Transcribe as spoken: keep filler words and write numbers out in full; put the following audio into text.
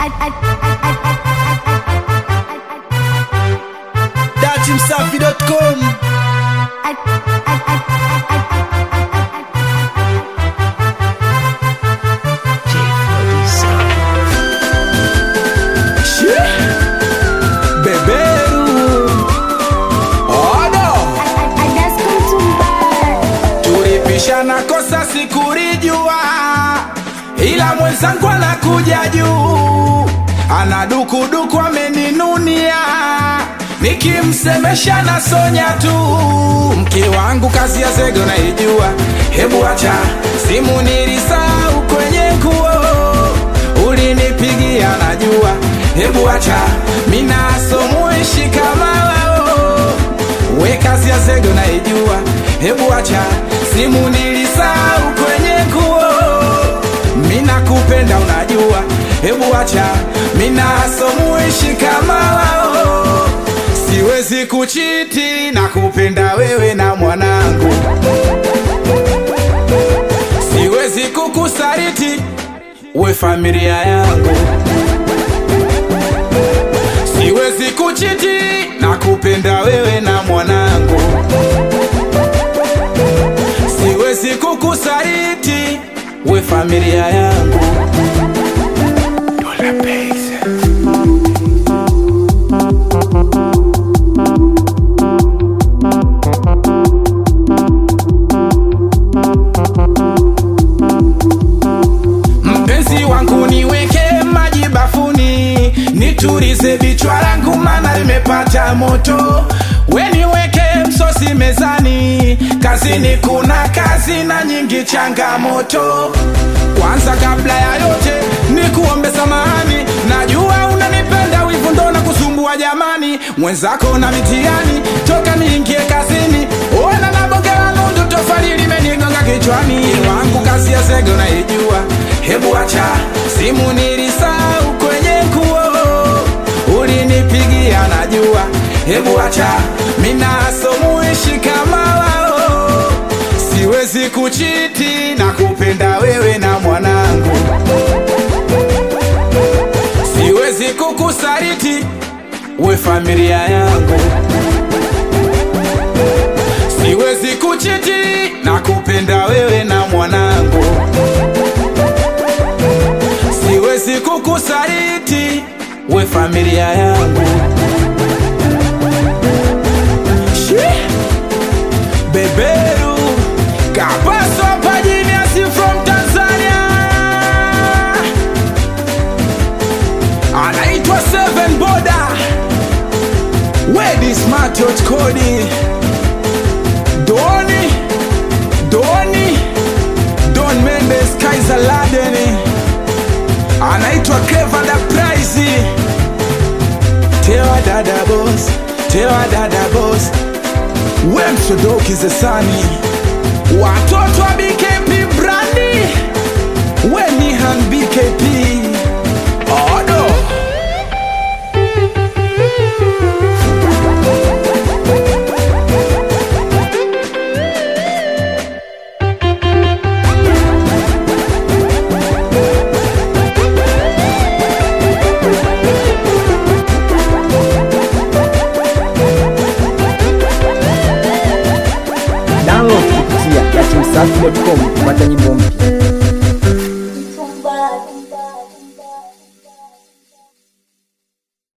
dati msafi dot com. Tulipishana kosa sikurijua, ila mwenzangu anakuja juu, ana duku duku ameninunia, nikimsemesha na sonya tu. Mke wangu kazi ya zege unaijua, hebu acha simu nilisahau kwenye nguo, ulinipigia najua, hebu acha mina somuishi kama wao. We kazi ya zege unaijua, hebu acha simu nilisahau kwenye nguo, mina kupenda unajua, hebu acha mina somuishi kama wao. Siwezi kuchiti na kupenda wewe na mwanangu, siwezi kukusariti we familia yangu, siwezi kuchiti na kupenda wewe na mwanangu, siwezi kukusariti we familia yangu. Dola Base. Mpenzi wangu niweke maji bafuni, niturize vichwa langu mana limepata moto. We niweke msosi mezani, kazini kuna kazi na nyingi changamoto. Kwanza kabla ya yote nikuombe samahani, najua unanipenda wivu ndo na kusumbua jamani. Mwenzako na mitiani toka niingie kazini, ona na bonge la nundu tofali limenigonga kichwani. Wangu kazi ya zege unaijua, hebu acha simu nilisahau kwenye nguo, ulinipigia najua, hebu acha mina somuishi kama wao. Siwezi kuchiti na kupenda wewe na mwanangu, siwezi kukusariti we familia yangu, siwezi kuchiti na kupenda wewe na mwanangu, siwezi kukusariti we familia yangu. Beberu Kapaso Pajiniasi from Tanzania, anaitwa Seven Border, Wedi Smart Yacht Kodi, Doni Doni Don Mendes Kaiser Ladeni, anaitwa Clever the Prize, Tewa Dada Boss, Tewa Dada Boss, Wemsodoki Zesani, watoto wa B K P Brandi, Wenihan B K P,